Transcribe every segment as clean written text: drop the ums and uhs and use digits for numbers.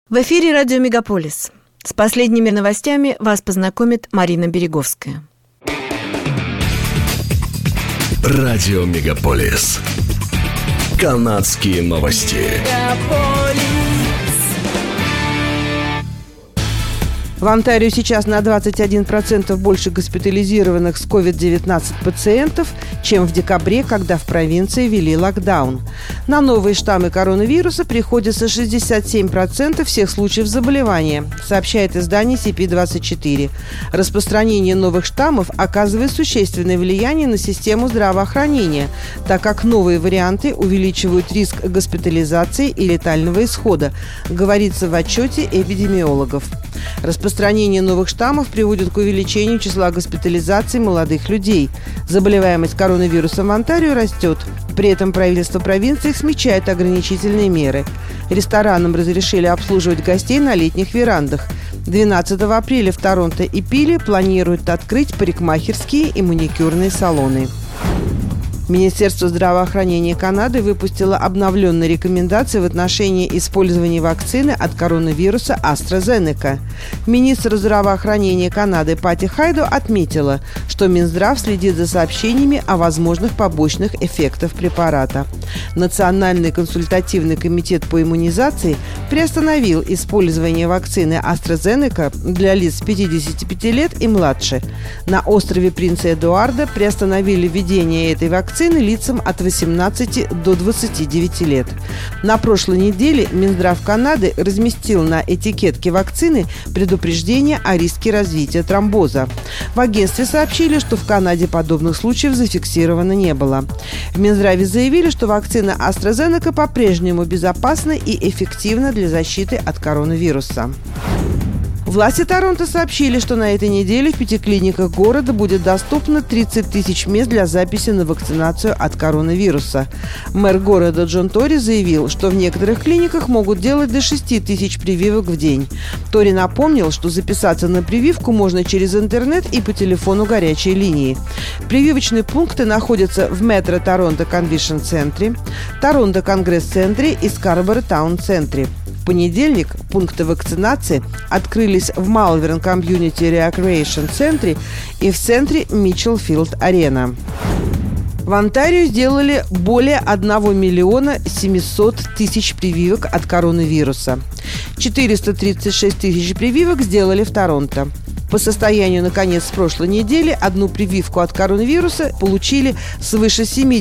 В эфире радио «Мегаполис». С последними новостями вас познакомит Марина Береговская. Радио «Мегаполис». Канадские новости. В Онтарио сейчас на 21% больше госпитализированных с COVID-19 пациентов, чем в декабре, когда в провинции ввели локдаун. На новые штаммы коронавируса приходится 67% всех случаев заболевания, сообщает издание CP24. Распространение новых штаммов оказывает существенное влияние на систему здравоохранения, так как новые варианты увеличивают риск госпитализации и летального исхода, говорится в отчете эпидемиологов. Распространение новых штаммов приводит к увеличению числа госпитализаций молодых людей. Заболеваемость коронавирусом в Онтарио растет. При этом правительство провинции смягчает ограничительные меры. Ресторанам разрешили обслуживать гостей на летних верандах. 12 апреля в Торонто и Пиле планируют открыть парикмахерские и маникюрные салоны. Министерство здравоохранения Канады выпустило обновленные рекомендации в отношении использования вакцины от коронавируса AstraZeneca. Министр здравоохранения Канады Пати Хайдо отметила, что Минздрав следит за сообщениями о возможных побочных эффектах препарата. Национальный консультативный комитет по иммунизации приостановил использование вакцины AstraZeneca для лиц 55 лет и младше. На острове Принца Эдуарда приостановили введение этой вакцины лицам от 18 до 29 лет. На прошлой неделе Минздрав Канады разместил на этикетке вакцины предупреждение о риске развития тромбоза. В агентстве сообщили, что в Канаде подобных случаев зафиксировано не было. В Минздраве заявили, что вакцина AstraZeneca по-прежнему безопасна и эффективна для защиты от коронавируса. Власти Торонто сообщили, что на этой неделе в 5 клиниках города будет доступно 30 тысяч мест для записи на вакцинацию от коронавируса. Мэр города Джон Тори заявил, что в некоторых клиниках могут делать до 6 тысяч прививок в день. Тори напомнил, что записаться на прививку можно через интернет и по телефону горячей линии. Прививочные пункты находятся в Метро Торонто Конвеншн Центре, Торонто Конгресс-центре и Скарборо Таун-центре. В понедельник пункты вакцинации открылись в Malvern Community Recreation центре и в центре Митчелл-Филд-Арена. В Онтарио сделали более 1 миллиона 700 тысяч прививок от коронавируса. 436 тысяч прививок сделали в Торонто. По состоянию на конец прошлой недели одну прививку от коронавируса получили свыше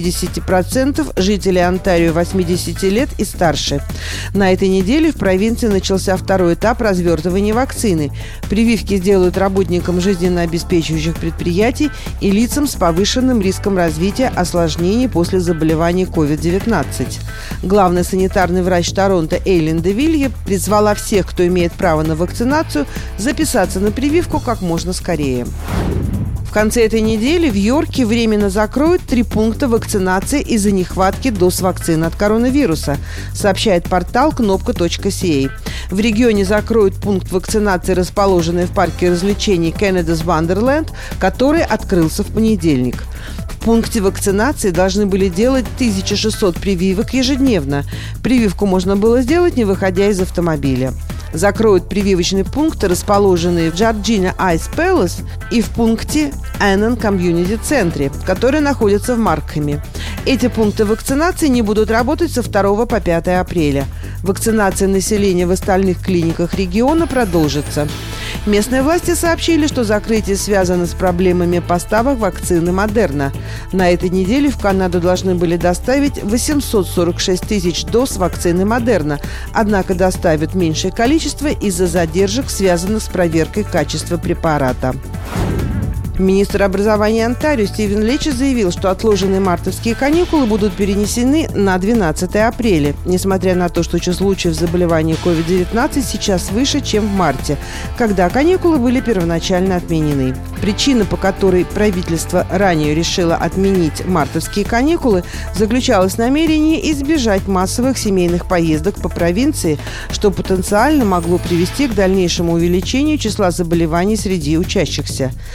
70% жителей Онтарио 80 лет и старше. На этой неделе в провинции начался второй этап развертывания вакцины. Прививки сделают работникам жизненно обеспечивающих предприятий и лицам с повышенным риском развития осложнений после заболевания COVID-19. Главный санитарный врач Торонто Эйлин Девилье призвала всех, кто имеет право на вакцинацию, записаться на прививку как можно скорее. В конце этой недели в Йорке временно закроют 3 пункта вакцинации из-за нехватки доз вакцины от коронавируса, сообщает портал knopka.ca. В регионе закроют пункт вакцинации, расположенный в парке развлечений Canada's Wonderland, который открылся в понедельник. В пункте вакцинации должны были делать 1600 прививок ежедневно. Прививку можно было сделать, не выходя из автомобиля. Закроют прививочные пункты, расположенные в Georgina Ice Palace и в пункте Annan Community центре, который находится в Маркхэме. Эти пункты вакцинации не будут работать со 2 по 5 апреля. Вакцинация населения в остальных клиниках региона продолжится. Местные власти сообщили, что закрытие связано с проблемами поставок вакцины Модерна. На этой неделе в Канаду должны были доставить 846 тысяч доз вакцины Модерна, однако доставят меньшее количество из-за задержек, связанных с проверкой качества препарата. Министр образования Онтарио Стивен Лечи заявил, что отложенные мартовские каникулы будут перенесены на 12 апреля, несмотря на то, что число случаев заболевания COVID-19 сейчас выше, чем в марте, когда каникулы были первоначально отменены. Причина, по которой правительство ранее решило отменить мартовские каникулы, заключалась в намерении избежать массовых семейных поездок по провинции, что потенциально могло привести к дальнейшему увеличению числа заболеваний среди учащихся. Несмотря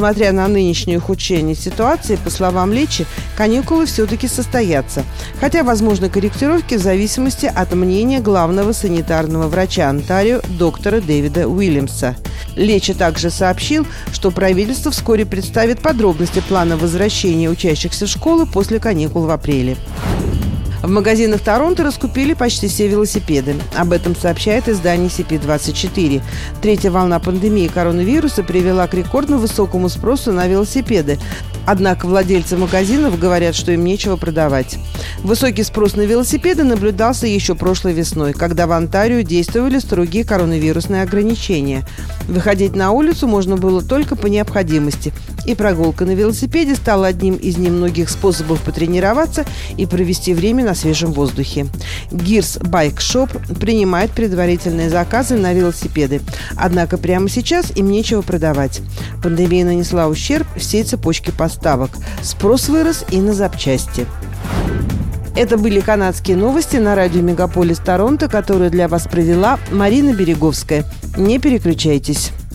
Несмотря на нынешнее ухудшение ситуации, по словам Лечи, каникулы все-таки состоятся. Хотя возможны корректировки в зависимости от мнения главного санитарного врача Онтарио доктора Дэвида Уильямса. Лечи также сообщил, что правительство вскоре представит подробности плана возвращения учащихся в школы после каникул в апреле. В магазинах Торонто раскупили почти все велосипеды. Об этом сообщает издание CP24. Третья волна пандемии коронавируса привела к рекордно высокому спросу на велосипеды. Однако владельцы магазинов говорят, что им нечего продавать. Высокий спрос на велосипеды наблюдался еще прошлой весной, когда в Онтарио действовали строгие коронавирусные ограничения. Выходить на улицу можно было только по необходимости. И прогулка на велосипеде стала одним из немногих способов потренироваться и провести время на свежем воздухе. Gears Bike Shop принимает предварительные заказы на велосипеды. Однако прямо сейчас им нечего продавать. Пандемия нанесла ущерб всей цепочке поставок. Спрос вырос и на запчасти. Это были канадские новости на радио «Мегаполис Торонто», которые для вас провела Марина Береговская. Не переключайтесь.